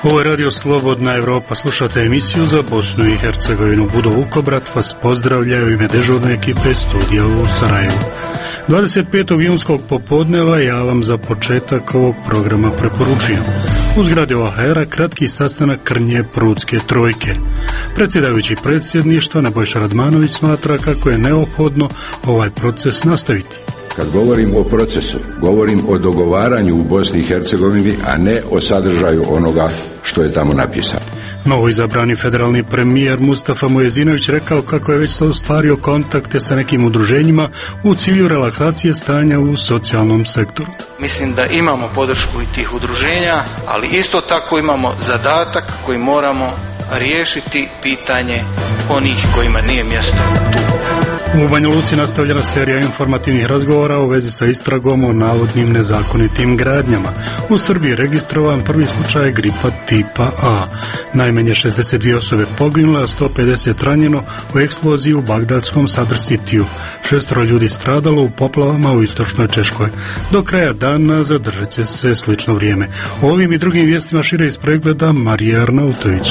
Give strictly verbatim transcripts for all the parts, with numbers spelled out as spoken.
Ovo je Radio Slobodna Evropa. Slušate emisiju za Bosnu i Hercegovinu. Budo Vukobrat vas pozdravlja u ime dežurne ekipe studija u Sarajevu. dvadeset petog junskog popodneva ja vam za početak ovog programa preporučujem. U zgradi O H R-a kratki sastanak krnje Prudske trojke. Predsjedavajući predsjedništva Nebojša Radmanović smatra kako je neophodno ovaj proces nastaviti. Kad govorim o procesu, govorim o dogovaranju u Bosni i Hercegovini, a ne o sadržaju onoga što je tamo napisano. Novo izabrani federalni premijer Mustafa Mujezinović rekao kako je već se ostvario kontakte sa nekim udruženjima u cilju relaksacije stanja u socijalnom sektoru. Mislim da imamo podršku i tih udruženja, ali isto tako imamo zadatak koji moramo riješiti pitanje onih kojima nije mjesto tu. U Banja Luci nastavljena serija informativnih razgovora u vezi sa istragom o navodnim nezakonitim gradnjama. U Srbiji je registrovan prvi slučaj gripa tipa A. Najmanje šezdeset dvije osobe poginule, a sto pedeset ranjeno u eksploziji u bagdadskom Sadr Cityu. Šestero ljudi stradalo u poplavama u istočnoj Češkoj. Do kraja dana zadržat će se slično vrijeme. O ovim i drugim vijestima šire iz pregleda Marija Arnautović.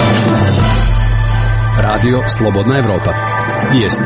Radio Slobodna Evropa. Vijesti.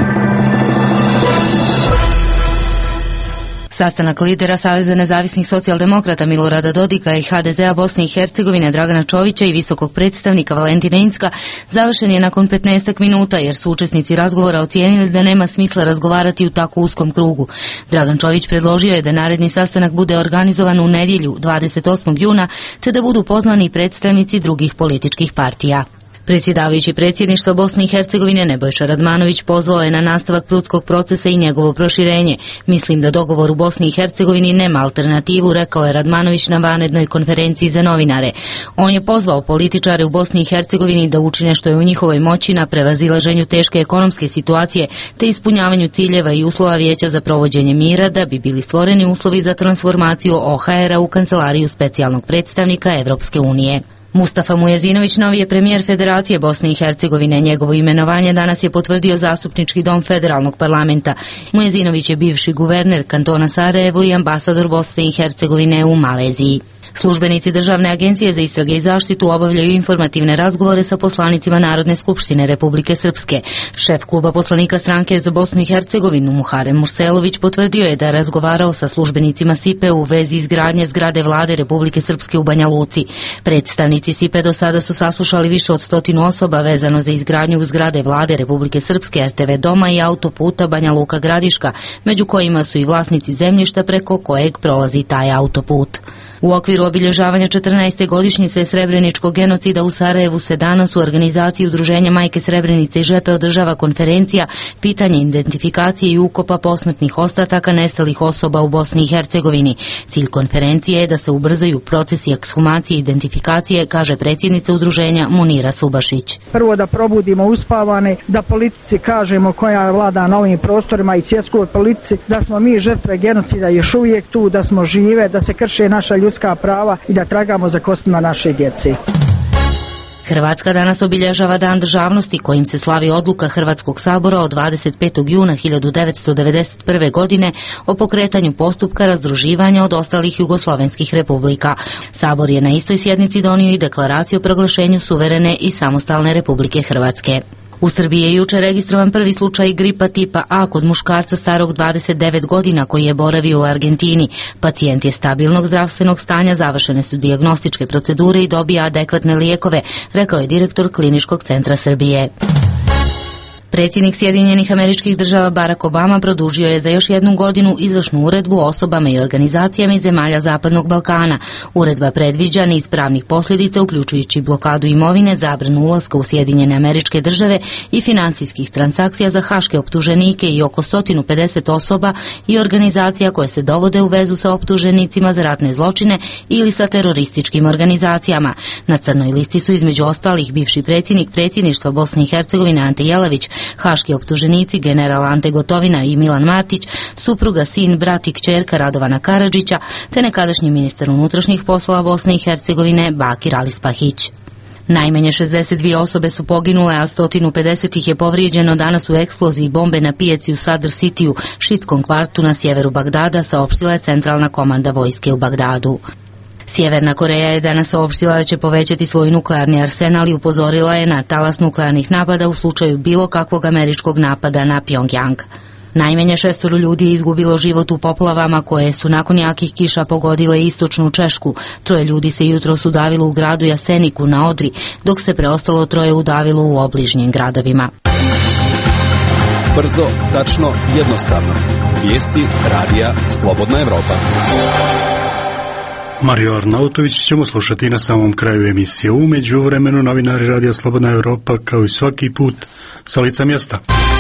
Sastanak lidera Saveza nezavisnih socijaldemokrata Milorada Dodika i H D Z-a Bosne i Hercegovine Dragana Čovića i visokog predstavnika Valentina Incka završen je nakon petnaestak minuta jer su učesnici razgovora ocijenili da nema smisla razgovarati u tako uskom krugu. Dragan Čović predložio je da naredni sastanak bude organizovan u nedjelju dvadeset osmog juna te da budu pozvani predstavnici drugih političkih partija. Predsjedavajući predsjedništva Bosne i Hercegovine Nebojša Radmanović pozvao je na nastavak Prudskog procesa i njegovo proširenje. Mislim da dogovor u Bosni i Hercegovini nema alternativu, rekao je Radmanović na vanrednoj konferenciji za novinare. On je pozvao političare u Bosni i Hercegovini da učine što je u njihovoj moći na prevazilaženju teške ekonomske situacije te ispunjavanju ciljeva i uslova Vijeća za provođenje mira da bi bili stvoreni uslovi za transformaciju O H R-a u kancelariju specijalnog predstavnika Evropske unije. Mustafa Mujezinović, novi je premijer Federacije Bosne i Hercegovine. Njegovo imenovanje danas je potvrdio Zastupnički dom Federalnog parlamenta. Mujezinović je bivši guverner kantona Sarajevo i ambasador Bosne i Hercegovine u Maleziji. Službenici Državne agencije za istrage i zaštitu obavljaju informativne razgovore sa poslanicima Narodne skupštine Republike Srpske. Šef kluba poslanika stranke za Bosnu i Hercegovinu Muharem Murselović potvrdio je da je razgovarao sa službenicima S I P E u vezi izgradnje zgrade vlade Republike Srpske u Banja Luci. Predstavnici S I P E do sada su saslušali više od stotinu osoba vezano za izgradnju zgrade vlade Republike Srpske, R T V doma i autoputa Banja Luka Gradiška, među kojima su i vlasnici zemljišta preko kojeg prolazi taj autoput. U okviru obilježavanja četrnaeste godišnjice Srebreničkog genocida u Sarajevu se danas u organizaciji Udruženja Majke Srebrenice i Žepe održava konferencija pitanje identifikacije i ukopa posmrtnih ostataka nestalih osoba u Bosni i Hercegovini. Cilj konferencije je da se ubrzaju procesi ekshumacije i identifikacije, kaže predsjednica udruženja Munira Subašić. Prvo da probudimo uspavane, da politici kažemo koja vlada na ovim prostorima i svjetskoj politici, da smo mi žrtve genocida još uvijek tu, da smo žive, da se krše naša ljudska prava i da tragamo za kostima naše djece. Hrvatska danas obilježava Dan državnosti kojim se slavi odluka Hrvatskog sabora od dvadeset petog juna hiljadu devetsto devedeset prve. godine o pokretanju postupka razdruživanja od ostalih jugoslovenskih republika. Sabor je na istoj sjednici donio i deklaraciju o proglašenju suverene i samostalne Republike Hrvatske. U Srbiji je jučer registrovan prvi slučaj gripa tipa A kod muškarca starog dvadeset devet godina koji je boravio u Argentini. Pacijent je stabilnog zdravstvenog stanja, završene su dijagnostičke procedure i dobija adekvatne lijekove, rekao je direktor Kliničkog centra Srbije. Predsjednik Sjedinjenih Američkih Država Barack Obama produžio je za još jednu godinu izvršnu uredbu o osobama i organizacijama iz zemalja Zapadnog Balkana. Uredba predviđa niz pravnih posljedica, uključujući blokadu imovine, zabranu ulaska u Sjedinjene Američke Države i finansijskih transakcija za haške optuženike i oko sto pedeset osoba i organizacija koje se dovode u vezu sa optuženicima za ratne zločine ili sa terorističkim organizacijama. Na crnoj listi su između ostalih bivši predsjednik predsjedništva Bosne i Hercegovine Ante Jelavić, haški optuženici general Ante Gotovina i Milan Matić, supruga, sin, brat i kćerka Radovana Karadžića, te nekadašnji ministar unutrašnjih poslova Bosne i Hercegovine Bakir Alispahić. Najmanje šezdeset dvije osobe su poginule, a sto pedeset ih je povrijeđeno danas u eksploziji bombe na pijaci u Sadr Cityu, šitskom kvartu na sjeveru Bagdada, saopštila je centralna komanda vojske u Bagdadu. Sjeverna Koreja je danas saopštila da će povećati svoj nuklearni arsenal i upozorila je na talas nuklearnih napada u slučaju bilo kakvog američkog napada na Pjongjang. Najmanje šestoro ljudi je izgubilo život u poplavama koje su nakon jakih kiša pogodile istočnu Češku. Troje ljudi se jutros udavilo u gradu Jaseniku na Odri, dok se preostalo troje udavilo u obližnjim gradovima. Brzo, tačno, jednostavno. Vijesti radija Slobodna Evropa. Mario Arnautović ćemo slušati na samom kraju emisije. U međuvremenu novinari radija Slobodna Evropa kao i svaki put sa lica mjesta.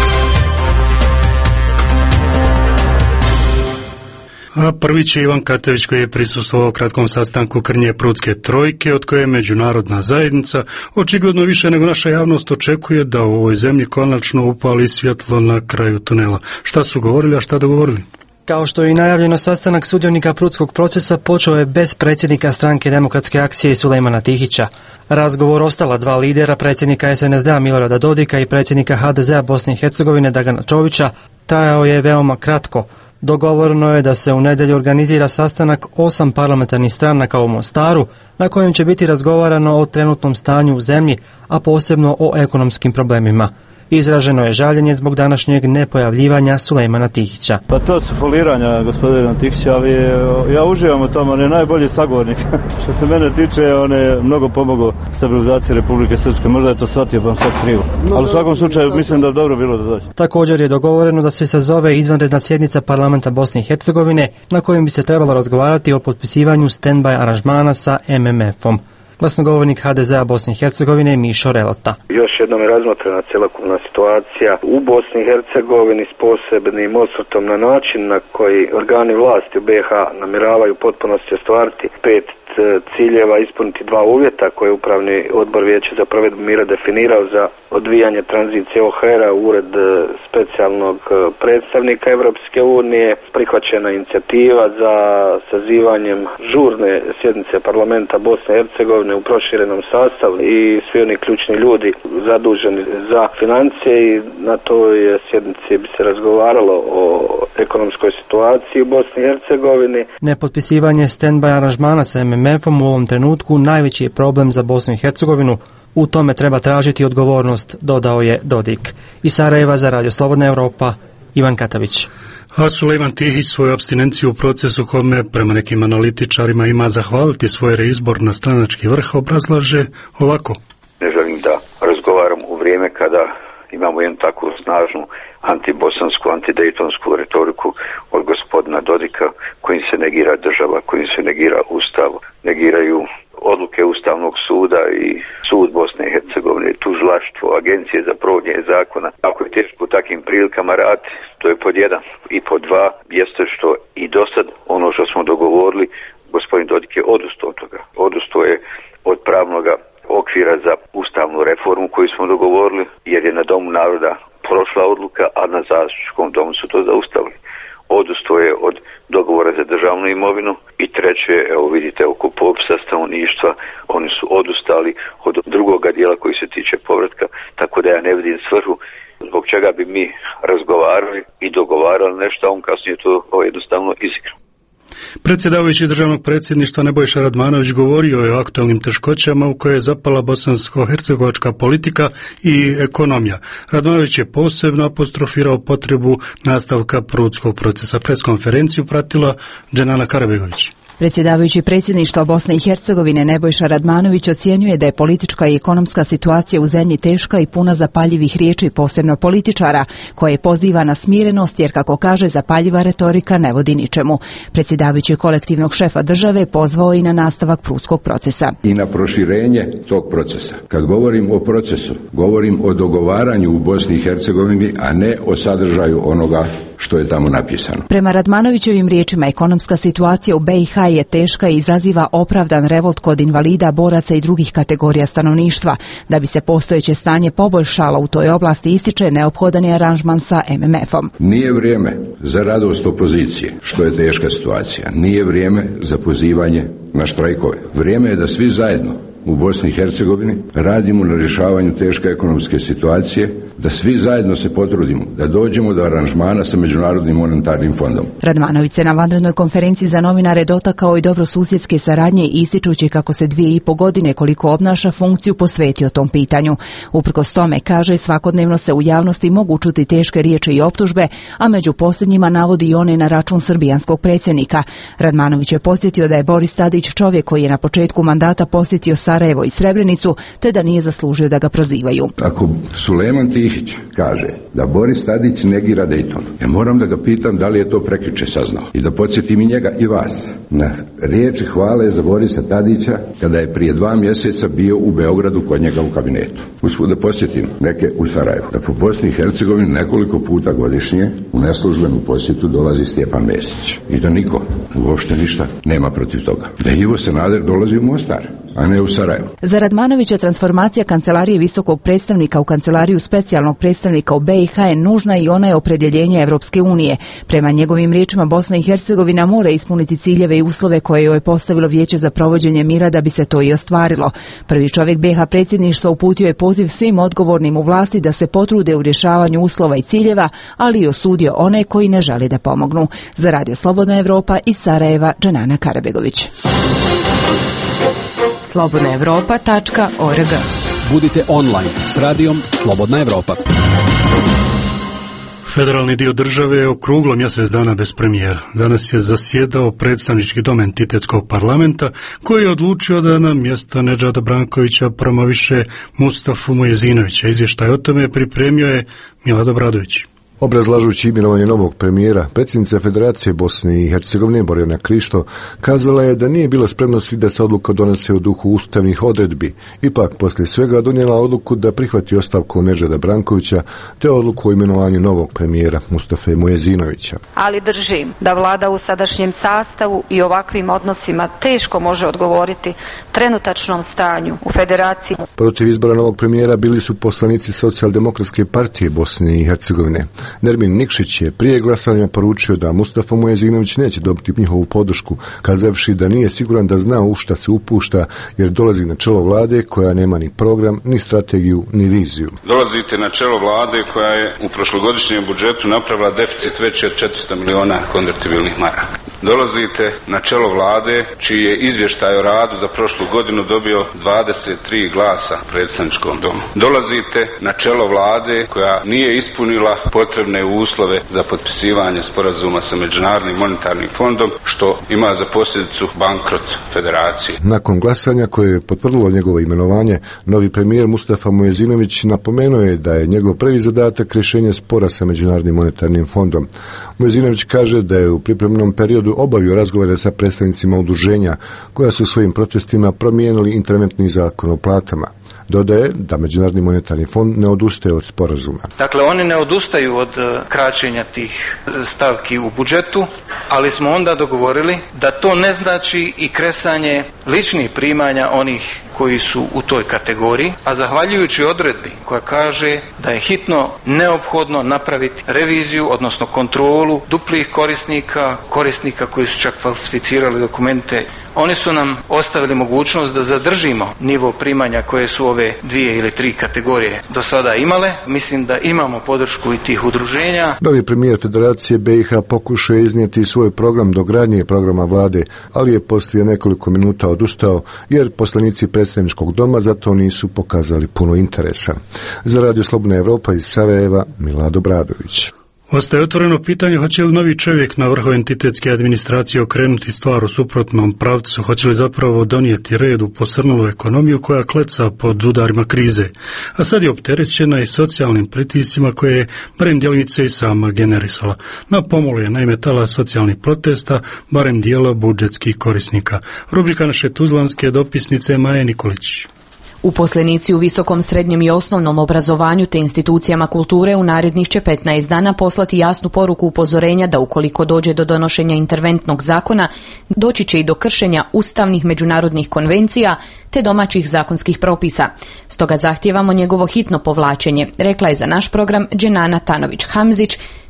A prvi će Ivan Katavić koji je prisustvovao kratkom sastanku Krnje Prudske trojke od koje je međunarodna zajednica očigledno više nego naša javnost očekuje da u ovoj zemlji konačno upali svjetlo na kraju tunela. Šta su govorili, a šta dogovorili? Kao što je i najavljeno, sastanak sudionika Prudskog procesa počeo je bez predsjednika stranke Demokratske akcije Sulejmana Tihića. Razgovor ostala dva lidera, predsjednika es en es de a Milorada Dodika i predsjednika ha de ze a Bosne i Hercegovine Dragana Čovića, trajao je veoma kratko. Dogovoreno je da se u nedjelju organizira sastanak osam parlamentarnih stranaka u Mostaru, na kojem će biti razgovarano o trenutnom stanju u zemlji, a posebno o ekonomskim problemima. Izraženo je žaljenje zbog današnjeg nepojavljivanja Sulejmana Tihića. Pa to su foliranja gospodina Tihića, ali ja uživam u tom, on je najbolji sagovornik. Što se mene tiče, on je mnogo pomogao stabilizaciji Republike Srpske, možda je to shvatio, pa vam sad krivo. Ali u svakom slučaju mislim da je dobro bilo da dođe. Također je dogovoreno da se sazove izvanredna sjednica parlamenta Bosne i Hercegovine, na kojem bi se trebalo razgovarati o potpisivanju stand-by aranžmana sa em em efom. Glasnogovornik ha de ze a Bosne i Hercegovine Mišo Relota. Još jednom je razmotrena cjelokupna situacija u Bosni i Hercegovini s posebnim osvrtom na način na koji organi vlasti u be ha namjeravaju u potpunosti ostvariti pet ciljeva, ispuniti dva uvjeta koje je Upravni odbor Vijeća za provedbu mira definirao za odvijanje tranzicije o ha er a u ured specijalnog predstavnika Europske unije. Prihvaćena inicijativa za sazivanjem žurne sjednice parlamenta Bosne i Hercegovine u proširenom sastavu i svi oni ključni ljudi zaduženi za financije, i na toj sjednici bi se razgovaralo o ekonomskoj situaciji u Bosni i Hercegovini. Nepotpisivanje stand-by aranžmana sa em em efom u ovom trenutku najveći je problem za Bosnu i Hercegovinu. U tome treba tražiti odgovornost, dodao je Dodik. Iz Sarajeva za Radio Slobodna Evropa, Ivan Katavić. A Sulejman Tihić svoju apstinenciju u procesu kome prema nekim analitičarima ima zahvaliti svoj reizbor na stranački vrh obrazlaže ovako. Ne želim da razgovaram u vrijeme kada imamo jednu takvu snažnu antibosansku, antidejtonsku retoriku od gospodina Dodika, kojim se negira država, kojim se negira ustav, negiraju odluke Ustavnog suda i sud Bosne i Hercegovine, tužilaštvo, agencije za provođenje zakona. Ako je teško u takvim prilikama raditi, to je pod jedan. I pod dva, jeste što i dosad ono što smo dogovorili, gospodin Dodik je odustao od toga. Odustao je od pravnoga okvira za ustavnu reformu koju smo dogovorili, jer je na Domu naroda prošla odluka, a na zastupničkom domu su to zaustavili. Odustao je od dogovora za državnu imovinu i treće, evo vidite, oko popisa stanovništva, oni su odustali od drugoga dijela koji se tiče povratka, tako da ja ne vidim svrhu zbog čega bi mi razgovarali i dogovarali nešto, a on kasnije to jednostavno izigrao. Predsjedavajući državnog predsjedništva Nebojša Radmanović govorio je o aktualnim teškoćama u koje je zapala bosansko-hercegovačka politika i ekonomija. Radmanović je posebno apostrofirao potrebu nastavka Prudskog procesa. Preskonferenciju pratila Dženana Karabegović. Predsjedavajući predsjedništva Bosne i Hercegovine Nebojša Radmanović ocjenjuje da je politička i ekonomska situacija u zemlji teška i puna zapaljivih riječi, posebno političara, koje poziva na smirenost jer, kako kaže, zapaljiva retorika ne vodi ničemu. Predsjedavajući kolektivnog šefa države pozvao i na nastavak Prudskog procesa. I na proširenje tog procesa. Kad govorim o procesu, govorim o dogovaranju u Bosni i Hercegovini, a ne o sadržaju onoga što je tamo napisano. Prema Radmanovićevim riječima, ekonomska situacija u be i ha je teška i izaziva opravdan revolt kod invalida, boraca i drugih kategorija stanovništva. Da bi se postojeće stanje poboljšalo u toj oblasti, ističe, neophodan je aranžman sa em em efom. Nije vrijeme za radost opozicije, što je teška situacija. Nije vrijeme za pozivanje na štrajkove. Vrijeme je da svi zajedno u Bosni i Hercegovini, radimo na rješavanju teške ekonomske situacije, da svi zajedno se potrudimo da dođemo do aranžmana sa Međunarodnim monetarnim fondom. Radmanović se na vanrednoj konferenciji za novinare dotakao i dobrosusjedske saradnje, ističući kako se dvije i po godine koliko obnaša funkciju posvetio tom pitanju. Uprkos tome, kaže, svakodnevno se u javnosti mogu čuti teške riječi i optužbe, a među posljednjima navodi i one na račun srbijanskog predsjednika. Radmanović je podsjetio da je Boris Tadić čovjek koji je na početku mandata posjetio Sarajevo i Srebrenicu, te da nije zaslužio da ga prozivaju. Ako Sulejman Tihić kaže da Boris Tadić negira Dayton, ja moram da ga pitam da li je to prekjuče saznao i da podsjetim i njega i vas na riječi hvale za Borisa Tadića kada je prije dva mjeseca bio u Beogradu kod njega u kabinetu. Usput da podsjetim neke u Sarajevu da po Bosni i Hercegovini nekoliko puta godišnje u neslužbenu posjetu dolazi Stjepan Mesić i da niko uopšte ništa nema protiv toga. Da Ivo Sanader dolazi u Mostar, a ne u Sarajevo. Za Radmanovića transformacija kancelarije visokog predstavnika u kancelariju specijalnog predstavnika u B i H je nužna i ona je opredjeljenje Evropske unije. Prema njegovim riječima, Bosna i Hercegovina mora ispuniti ciljeve i uslove koje joj je postavilo Vijeće za provođenje mira da bi se to i ostvarilo. Prvi čovjek B i H predsjedništva uputio je poziv svim odgovornim u vlasti da se potrude u rješavanju uslova i ciljeva, ali i osudio one koji ne žele da pomognu. Za Radio Slobodna Evropa iz Sarajeva, Dženana Karabegović. slobodna evropa tačka org. Budite online s radijom Slobodna Evropa. Federalni dio države je okruglo mjesec dana bez premijera. Danas je zasjedao predstavnički dom entitetskog parlamenta koji je odlučio da na mjesto Nedžada Brankovića promoviše Mustafu Mujezinovića. Izvještaj o tome pripremio je Milad Obradović. Obrazlažući imenovanje novog premijera, predsjednica Federacije Bosne i Hercegovine Borjana Krišto kazala je da nije bila spremnosti da se odluka donese u duhu ustavnih odredbi. Ipak, poslije svega donijela odluku da prihvati ostavku Nedžada Brankovića te odluku o imenovanju novog premijera Mustafe Mujezinovića. Ali držim da vlada u sadašnjem sastavu i ovakvim odnosima teško može odgovoriti trenutačnom stanju u Federaciji. Protiv izbora novog premijera bili su poslanici Socijaldemokratske partije Bosne i Hercegovine. Nermin Nikšić je prije glasanja poručio da Mustafa Mujezinović neće dobiti njihovu podršku, kazavši da nije siguran da zna u šta se upušta jer dolazi na čelo vlade koja nema ni program, ni strategiju, ni viziju. Dolazite na čelo vlade koja je u prošlogodišnjem budžetu napravila deficit veći od četiristo miliona konvertibilnih maraka. Dolazite na čelo vlade čiji je izvještaj o radu za prošlu godinu dobio dvadeset tri glasa u predstavničkom domu. Dolazite na čelo vlade koja nije ispunila potrebne uslove za potpisivanje sporazuma sa Međunarodnim monetarnim fondom, što ima za posljedicu bankrot federacije. Nakon glasanja koje je potvrdilo njegovo imenovanje, novi premijer Mustafa Mujezinović napomenuo je da je njegov prvi zadatak rješenje spora sa Međunarodnim monetarnim fondom. Mujezinović kaže da je u pripremnom periodu obavio razgovore sa predstavnicima udruženja koja su svojim protestima promijenili interventni zakon o platama. Dodaje da Međunarodni monetarni fond ne odustaje od sporazuma. Dakle, oni ne odustaju od kraćenja tih stavki u budžetu, ali smo onda dogovorili da to ne znači i kresanje ličnih primanja onih koji su u toj kategoriji, a zahvaljujući odredbi koja kaže da je hitno neophodno napraviti reviziju, odnosno kontrolu duplih korisnika, korisnika koji su čak falsificirali dokumente, oni su nam ostavili mogućnost da zadržimo nivo primanja koje su ove dvije ili tri kategorije do sada imale. Mislim da imamo podršku i tih udruženja. Novi premijer Federacije B i H pokušao je iznijeti svoj program dogradnje programa vlade, ali je poslije nekoliko minuta odustao jer poslanici predstavničkog doma za to nisu pokazali puno interesa. Za Radio Slobodna Evropa iz Sarajeva, Milad Obradović. Ostaje otvoreno pitanje hoće li novi čovjek na vrhu entitetske administracije okrenuti stvar u suprotnom pravcu, hoće li zapravo donijeti red u posrnulu ekonomiju koja kleca pod udarima krize, a sad je opterećena i socijalnim pritiscima koje je barem djelimice i sama generisala. Na pomolu je naime tala socijalnih protesta, barem dijela budžetskih korisnika. Rubrika naše tuzlanske dopisnice Maje Nikolić. Uposlenici u visokom, srednjem i osnovnom obrazovanju te institucijama kulture u narednih će petnaest dana poslati jasnu poruku upozorenja da ukoliko dođe do donošenja interventnog zakona, doći će i do kršenja ustavnih međunarodnih konvencija te domaćih zakonskih propisa. Stoga zahtijevamo njegovo hitno povlačenje, rekla je za naš program Dženana Tanović-Hamzić,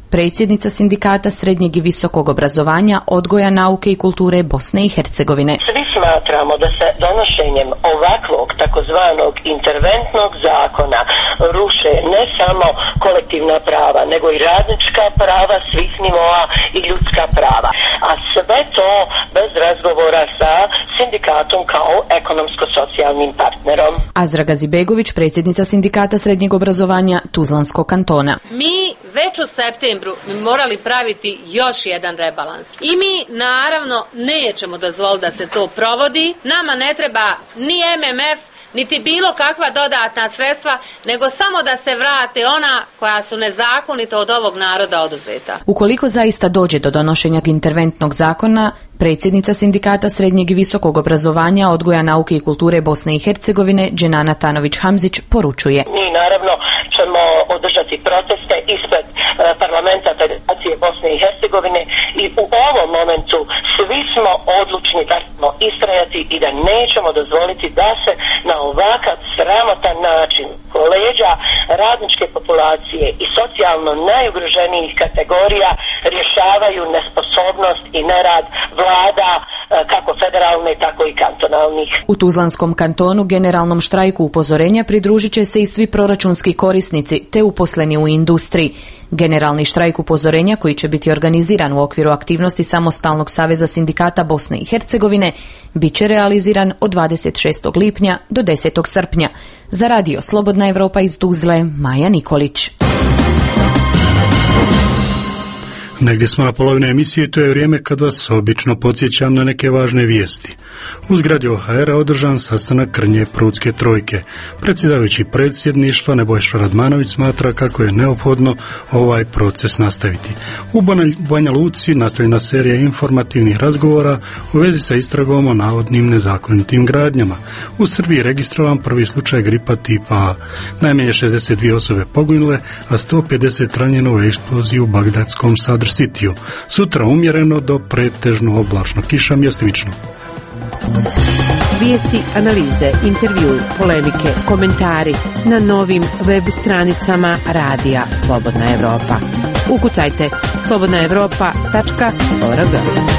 predsjednica sindikata srednjeg i visokog obrazovanja, odgoja, nauke i kulture Bosne i Hercegovine. Svi smatramo da se donošenjem ovakvog takozvanog interventnog zakona ruše ne samo kolektivna prava, nego i radnička prava svih nivoa i ljudska prava. A sve to bez razgovora sa sindikatom kao ekonomsko-socijalnim partnerom. Azra Gazibegović, predsjednica sindikata srednjeg obrazovanja Tuzlanskog kantona. Mi već u septembru morali praviti još jedan rebalans. I mi naravno nećemo dozvoliti da se to provodi. Nama ne treba ni M M F, niti bilo kakva dodatna sredstva, nego samo da se vrate ona koja su nezakonito od ovog naroda oduzeta. Ukoliko zaista dođe do donošenja interventnog zakona, predsjednica sindikata srednjeg i visokog obrazovanja, odgoja, nauke i kulture Bosne i Hercegovine Dženana Tanović-Hamzić poručuje. Mi naravno ćemo održati proteste ispred parlamenta Federacije Bosne i Hercegovine i u ovom momentu svi smo odlučni da ćemo istrajati i da nećemo dozvoliti da se na ovakav sramotan način leđa radničke populacije i socijalno najugroženijih kategorija rješavaju nesposobnost i nerad vlada kako federalne tako i kantonalnih. U Tuzlanskom kantonu generalnom štrajku upozorenja pridružit će se i svi proračunski korisnici te uposleni u industriji. Generalni štrajk upozorenja, koji će biti organiziran u okviru aktivnosti Samostalnog saveza sindikata Bosne i Hercegovine, bit će realiziran od dvadeset šestog lipnja do desetog srpnja. Za radio Slobodna Evropa iz Tuzle, Maja Nikolić. Negdje smo na polovini emisije, to je vrijeme kad vas obično podsjećam na neke važne vijesti. U zgradi O H R-a održan sastanak Krnje Prudske trojke. Predsjedavajući predsjedništva Nebojša Radmanović smatra kako je neophodno ovaj proces nastaviti. U Banja Luci nastavljena serija informativnih razgovora u vezi sa istragom o navodnim nezakonitim gradnjama. U Srbiji registrovan prvi slučaj gripa tipa A. Najmanje šezdeset dvije osobe poginule, a sto pedeset ranjeno u eksploziji u bagdadskom Sadr Cityu. Sutra umjereno do pretežno oblačno, kiša mjestimično. Vijesti, analize, intervju, polemike, komentari na novim web stranicama Radija Slobodna Evropa. Ukucajte slobodna evropa tačka org.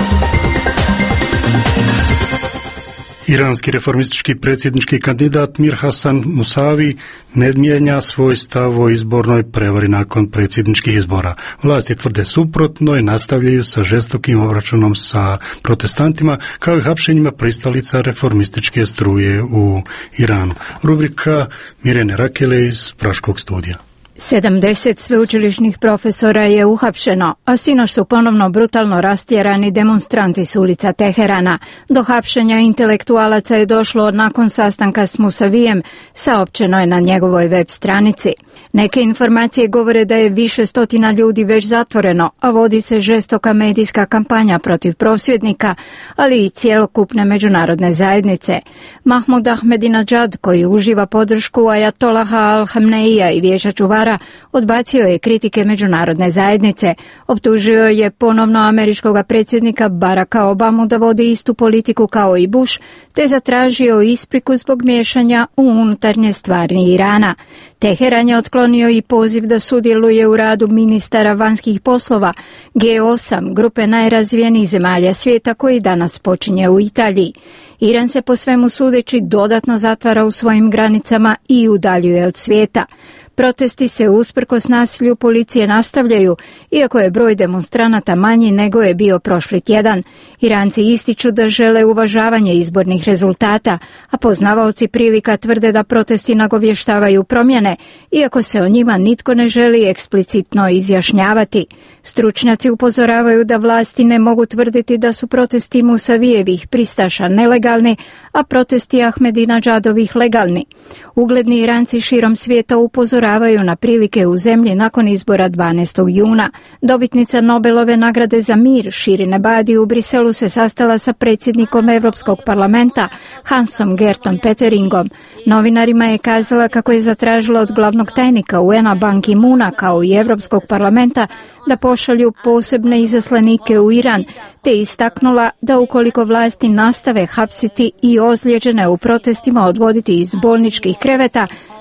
Iranski reformistički predsjednički kandidat Mir Hasan Musavi ne mijenja svoj stav o izbornoj prevari nakon predsjedničkih izbora. Vlasti tvrde suprotno i nastavljaju sa žestokim obračunom sa protestantima kao i hapšenjima pristalica reformističke struje u Iranu. Rubrika Mirjane Rakele iz Praškog studija. sedamdeset sveučilišnih profesora je uhapšeno, a sinoć su ponovno brutalno rastjerani demonstranti s ulica Teherana. Do hapšenja intelektualaca je došlo nakon sastanka s Musavijem, saopćeno je na njegovoj web stranici. Neke informacije govore da je više stotina ljudi već zatvoreno, a vodi se žestoka medijska kampanja protiv prosvjednika, ali i cjelokupne međunarodne zajednice. Mahmud Ahmadinejad, koji uživa podršku Ajatolaha Al-Hamneija i Vijeća čuvara, odbacio je kritike međunarodne zajednice. Optužio je ponovno američkog predsjednika Baracka Obamu da vodi istu politiku kao i Bush, te zatražio ispriku zbog miješanja u unutarnje stvari Irana. Teheran je otklonio i poziv da sudjeluje u radu ministara vanjskih poslova G osam, grupe najrazvijenijih zemalja svijeta, koji danas počinje u Italiji. Iran se po svemu sudeći dodatno zatvara u svojim granicama i udaljuje od svijeta. Protesti se usprkos nasilju policije nastavljaju, iako je broj demonstranata manji nego je bio prošli tjedan. Iranci ističu da žele uvažavanje izbornih rezultata, a poznavaoci prilika tvrde da protesti nagovještavaju promjene, iako se o njima nitko ne želi eksplicitno izjašnjavati. Stručnjaci upozoravaju da vlasti ne mogu tvrditi da su protesti Musavijevih pristaša nelegalni, a protesti Ahmadinejadovih legalni. Ugledni Iranci širom svijeta upozoravaju na prilike u zemlji nakon izbora dvanaestog juna. Dobitnica Nobelove nagrade za mir Shirin Ebadi u Briselu se sastala sa predsjednikom Europskog parlamenta Hansom Gertom Peteringom. Novinarima je kazala kako je zatražila od glavnog tajnika U N-a Ban Ki-moona kao i Europskog parlamenta da pošalju posebne izaslanike u Iran, te istaknula da ukoliko vlasti nastave hapsiti i ozlijeđene u protestima odvoditi iz bolničkih kreveta,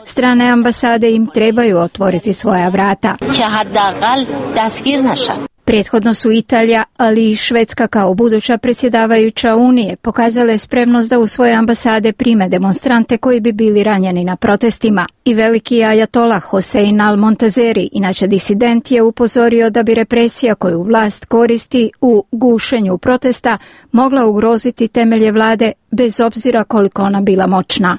Strane ambasade im trebaju otvoriti svoja vrata. Prethodno su Italija, ali i Švedska kao buduća predsjedavajuća Unije pokazale spremnost da u svoje ambasade prime demonstrante koji bi bili ranjeni na protestima. I veliki ajatolah Hossein al-Montazeri, inače disident, je upozorio da bi represija koju vlast koristi u gušenju protesta mogla ugroziti temelje vlade bez obzira koliko ona bila moćna.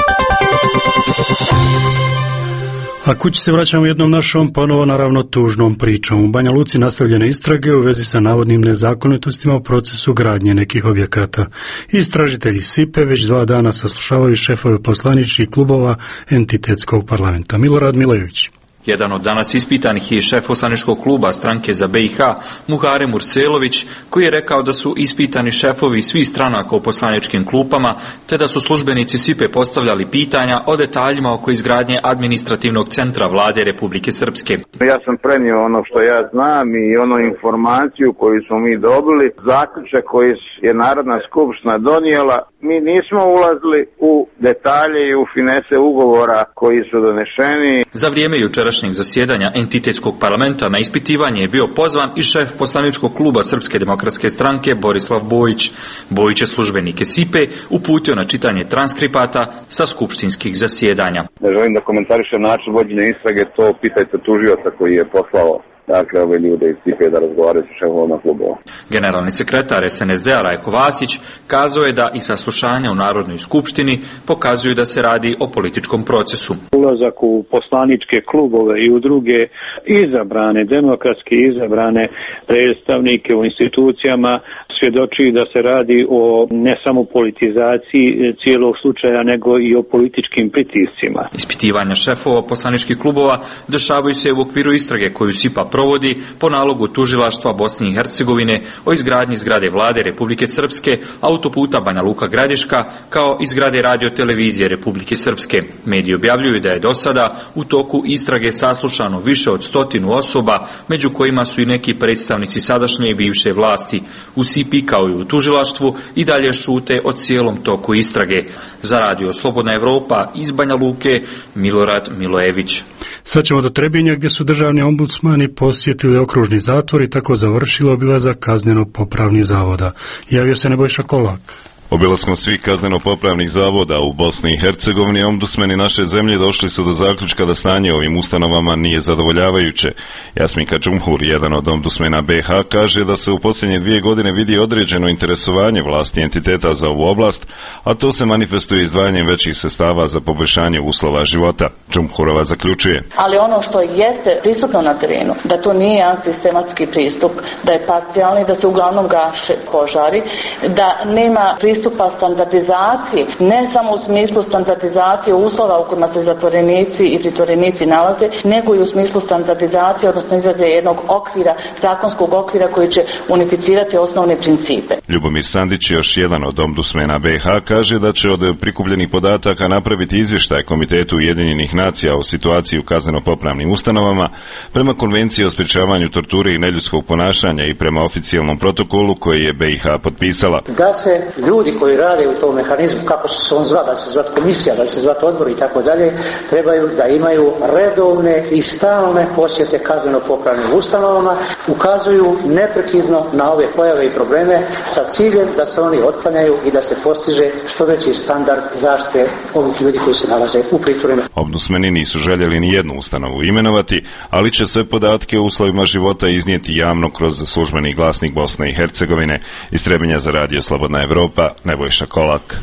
A kući se vraćamo jednom našom ponovo naravno tužnom pričom. U Banja Luci nastavljene istrage u vezi sa navodnim nezakonitostima u procesu gradnje nekih objekata. Istražitelji S I P E već dva dana saslušavaju šefove poslaničkih klubova entitetskog parlamenta. Milorad Milojević. Jedan od danas ispitanih je šef poslaničkog kluba stranke za B i H, Muharem Murselović, koji je rekao da su ispitani šefovi svih stranaka u poslaničkim klupama, te da su službenici S I P E postavljali pitanja o detaljima oko izgradnje administrativnog centra vlade Republike Srpske. Ja sam prenio ono što ja znam i ono informaciju koju smo mi dobili, zaključak koji je Narodna skupština donijela. Mi nismo ulazili u detalje i u finese ugovora koji su donešeni. Za vrijeme jučerašnjeg zasjedanja entitetskog parlamenta na ispitivanje je bio pozvan i šef poslaničkog kluba Srpske demokratske stranke Borislav Bojić. Bojić je službenike S I P E uputio na čitanje transkripata sa skupštinskih zasjedanja. Ne želim da komentarišem način vođenja istrage, to pitajte tužioca koji je poslao dakle ove ljude iz S I P E da razgovaraju sa šefovima klubova. Generalni sekretar S N S D-a Rajko Vasić kazao je da i saslušanja u Narodnoj skupštini pokazuju da se radi o političkom procesu. Ulazak u poslaničke klubove i u druge izabrane, demokratski izabrane predstavnike u institucijama svjedoči da se radi o ne samo politizaciji cijelog slučaja, nego i o političkim pritiscima. Ispitivanja šefova poslaničkih klubova dešavaju se u okviru istrage koju S I P A provodi po nalogu tužilaštva Bosne i Hercegovine o izgradnji zgrade vlade Republike Srpske, autoputa Banja Luka Gradiška, kao i zgrade radio-televizije Republike Srpske. Mediji objavljuju da je do sada u toku istrage saslušano više od stotinu osoba, među kojima su i neki predstavnici sadašnje i bivše vlasti. U S I P I kao i u tužilaštvu i dalje šute o cijelom toku istrage. Za radio Slobodna Evropa iz Banja Luke, Milorad Milojević. Sad ćemo do Trebinja gdje su državni ombudsmani posjetili okružni zatvor i tako završilo obilazak kazneno-popravnih zavoda. Javio se Nebojša Kolak. Obilaskom svih kazneno-popravnih zavoda u Bosni i Hercegovini, ombudsmeni naše zemlje došli su do zaključka da stanje ovim ustanovama nije zadovoljavajuće. Jasminka Džumhur, jedan od ombudsmena B H, kaže da se u posljednje dvije godine vidi određeno interesovanje vlasti entiteta za ovu oblast, a to se manifestuje izdvajanjem većih sredstava za poboljšanje uslova života. Džumhurova zaključuje. Ali ono što jeste prisutno na terenu, da to nije jedan sistematski pristup, da je parcijalni, da se uglavnom gaše požari, da nema pristupa standardizaciji, ne samo u smislu standardizacije uslova u kojima se zatvorenici i pritvorenici nalaze, nego i u smislu standardizacije, odnosno izrade jednog okvira, zakonskog okvira koji će unificirati osnovne principe. Ljubomir Sandić, još jedan od ombudsmena B H, kaže da će od prikupljenih podataka napraviti izvještaj Komitetu Ujedinjenih nacija o situaciji u kazneno-popravnim ustanovama prema Konvenciji o sprječavanju torture i neljudskog ponašanja i prema oficijalnom protokolu koji je B i H potpisala. Da se ljudi koji rade u tom mehanizmu, kako se on zva, da se zvat komisija, da se zvat odbor i tako dalje, trebaju da imaju redovne i stalne posjete kazneno-popravnim ustanovama, ukazuju neprekidno na ove pojave i probleme sa ciljem da se oni otklanjaju i da se postiže što veći standard zaštite ovih ljudi koji se nalaze u pritvorima. Ombudsmeni nisu željeli ni jednu ustanovu imenovati, ali će sve podatke o uslovima života iznijeti javno kroz službeni glasnik Bosne i Hercegovine. Iz Trebinja za radio Slobodna Evropa, Nebojša Kolak.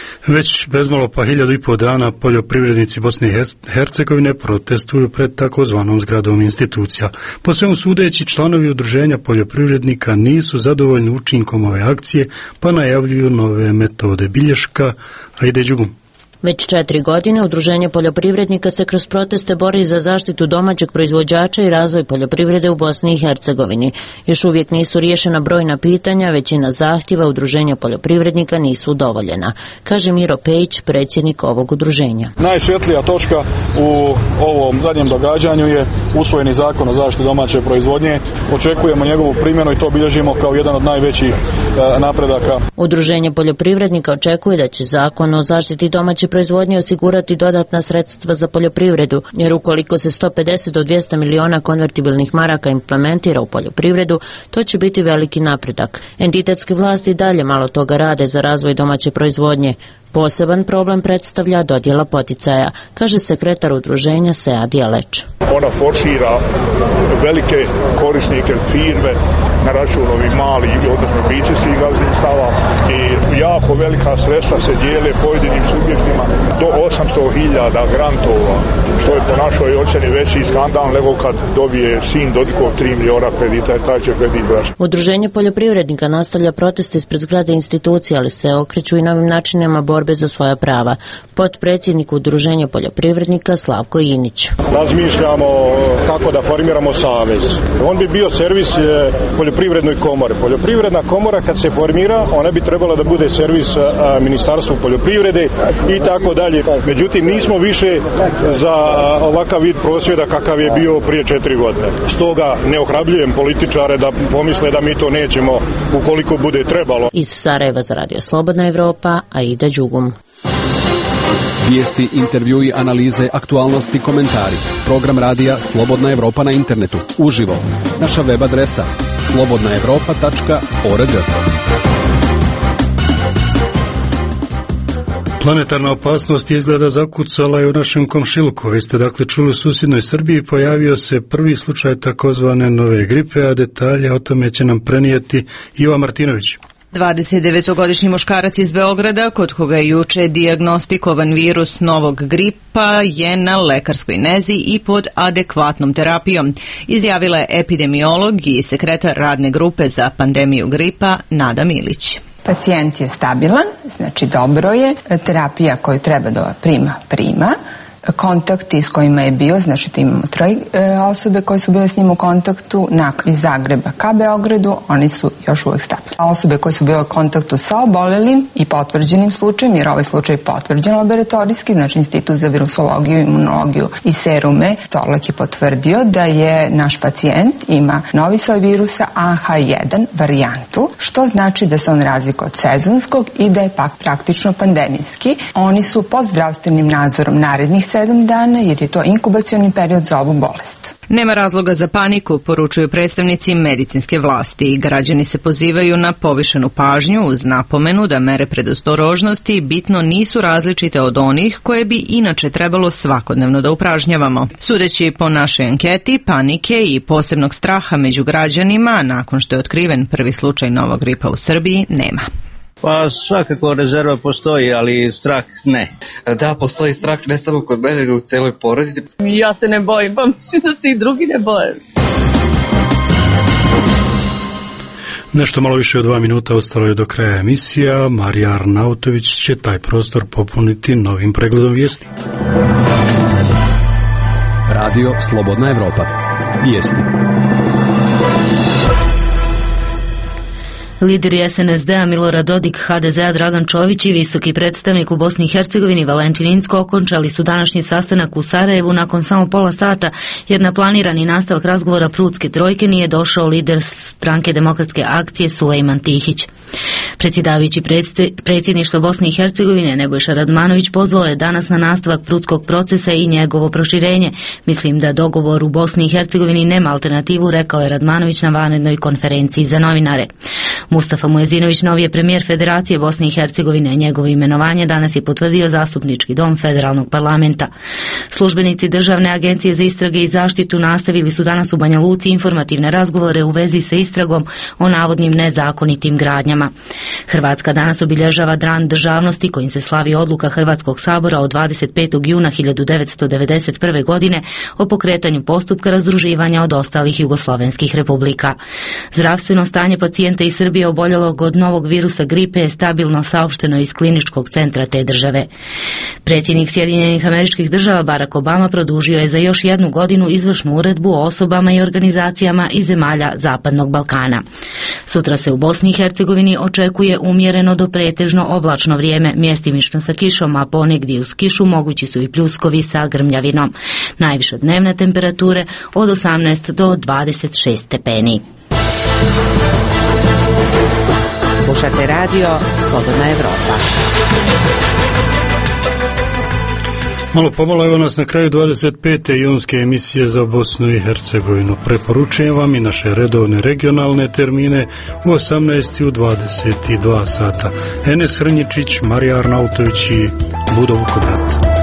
Već bezmalo pa hiljadu i po dana poljoprivrednici Bosne i Hercegovine protestuju pred takozvanom zgradom institucija. Po svemu sudeći, članovi udruženja poljoprivrednika nisu zadovoljni učinkom ove akcije, pa najavljuju nove metode. Bilješka, a ide Đugum. Već četiri godine Udruženje poljoprivrednika se kroz proteste bori za zaštitu domaćeg proizvođača i razvoj poljoprivrede u Bosni i Hercegovini. Još uvijek nisu riješena brojna pitanja, većina zahtjeva Udruženja poljoprivrednika nisu udovoljena, kaže Miro Pejić, predsjednik ovog udruženja. Najsvjetlija točka u ovom zadnjem događanju je usvojeni zakon o zaštiti domaće proizvodnje. Očekujemo njegovu primjenu i to bilježimo kao jedan od najvećih napredaka. Udruženje poljoprivrednika očekuje da će zakon o zaštiti domaće proizvodnje proizvodnje osigurati dodatna sredstva za poljoprivredu, jer ukoliko se sto pedeset do dvjesto miliona konvertibilnih maraka implementira u poljoprivredu, to će biti veliki napredak. Entitetske vlasti dalje malo toga rade za razvoj domaće proizvodnje. Poseban problem predstavlja dodjela poticaja, kaže sekretar udruženja Seadija Leč. Ona forsira velike korisnike firme na račun ovih malih, odnosno obiteljskih gazdinstava i jako velika sredstva se dijele pojedinim subjektima do osamsto hiljada grantova, što je po našoj ocjeni veći skandal nego kad dobije sin Dodikov tri miliona kredita, taj će kredit vraćati. Udruženje poljoprivrednika nastavlja proteste ispred zgrade institucije, ali se okreću i novim načinima borbe za svoja prava. Potpredsjednik Udruženja poljoprivrednika Slavko Inić. Razmišljamo kako da formiramo savez. On bi bio servis poljoprivrednoj komore. Poljoprivredna komora kad se formira, ona bi trebala da bude servis Ministarstvu poljoprivrede i tako dalje. Međutim, nismo više za ovakav vid prosvjeda kakav je bio prije četiri godine. Stoga ne ohrabljujem političare da pomisle da mi to nećemo ukoliko bude trebalo. Iz Sarajeva za Radio Slobodna Evropa, Aida Đugum. Vijesti, intervjui, analize, aktualnosti, komentari. Program radija Slobodna Evropa na internetu. Uživo. Naša web adresa slobodna evropa tačka org. Planetarna opasnost je izgleda zakucala i u našem komšiluku. Vi ste dakle čuli u susjednoj Srbiji pojavio se prvi slučaj takozvane nove gripe, a detalje o tome će nam prenijeti Iva Martinović. dvadesetdevetogodišnji muškarac iz Beograda, kod koga je juče dijagnostikovan virus novog gripa, je na lekarskoj nezi i pod adekvatnom terapijom, izjavila je epidemiolog i sekretar radne grupe za pandemiju gripa Nada Milić. Pacijent je stabilan, znači dobro je, terapija koju treba da prima, prima. Kontakti s kojima je bio, znači da imamo troje e, osobe koje su bile s njim u kontaktu iz Zagreba ka Beogradu, oni su još uvek stabilni. A osobe koje su bile u kontaktu sa obolelim i potvrđenim slučajem, jer ovaj slučaj je potvrđen laboratorijski, znači Institut za virusologiju, imunologiju i serume, Torlak je potvrdio da je naš pacijent ima novi soj virusa A H jedan varijantu, što znači da se on razlikuje od sezonskog i da je pak praktično pandemijski. Oni su pod zdravstvenim nadzorom narednih sedam dana, jer je to inkubacioni period za ovu bolest. Nema razloga za paniku, poručuju predstavnici medicinske vlasti. Građani se pozivaju na povišenu pažnju uz napomenu da mere predostrožnosti bitno nisu različite od onih koje bi inače trebalo svakodnevno da upražnjavamo. Sudeći po našoj anketi, panike i posebnog straha među građanima nakon što je otkriven prvi slučaj novog gripa u Srbiji nema. Pa svakako rezerva postoji, ali strah ne. Da, postoji strah ne samo kod mene, nego u celoj porodici. Ja se ne bojim, pa mislim da se i drugi ne boje. Nešto malo više od dva minuta ostalo je do kraja emisija. Marija Arnautović će taj prostor popuniti novim pregledom vijesti. Radio Slobodna Evropa. Vijesti. Lideri S N S D-a Milorad Dodik, H D Z-a Dragan Čović i visoki predstavnik u Bosni i Hercegovini Valentin Incko okončali su današnji sastanak u Sarajevu nakon samo pola sata, jer na planirani nastavak razgovora Prudske trojke nije došao lider stranke Demokratske akcije Sulejman Tihić. Predsjedavajući predsjedništva Bosne i Hercegovine Nebojša Radmanović pozvao je danas na nastavak Prudskog procesa i njegovo proširenje. Mislim da dogovor u Bosni i Hercegovini nema alternativu, rekao je Radmanović na vanrednoj konferenciji za novinare. Mustafa Mujezinović, novi je premijer Federacije Bosne i Hercegovine. Njegovo imenovanje danas je potvrdio Zastupnički dom Federalnog parlamenta. Službenici Državne agencije za istrage i zaštitu nastavili su danas u Banja Luci informativne razgovore u vezi sa istragom o navodnim nezakonitim gradnjama. Hrvatska danas obilježava Dan državnosti kojim se slavi odluka Hrvatskog sabora od dvadeset petog juna hiljadu devetsto devedeset prve. godine o pokretanju postupka razdruživanja od ostalih jugoslovenskih republika. Zdravstveno stanje pacijenta iz Srbije oboljelog od novog virusa gripe je stabilno, saopšteno iz kliničkog centra te države. Predsjednik Sjedinjenih Američkih Država Barack Obama produžio je za još jednu godinu izvršnu uredbu o osobama i organizacijama iz zemalja Zapadnog Balkana. Sutra se u Bosni i Hercegovini očekuje umjereno do pretežno oblačno vrijeme, mjestimično sa kišom, a ponegdje uz kišu mogući su i pljuskovi sa grmljavinom. Najviše dnevne temperature od osamnaest do dvadeset šest stepeni. Slušate radio Slobodna Evropa. Malo pomalo evo nas na kraju dvadeset pete jonske emisije za Bosnu i Hercegovinu. Preporučujem vam i naše redovne regionalne termine u osamnaest i u dvadeset dva sata. Enes Hrnjičić, Marija Arnautović i Budo Vukobrata.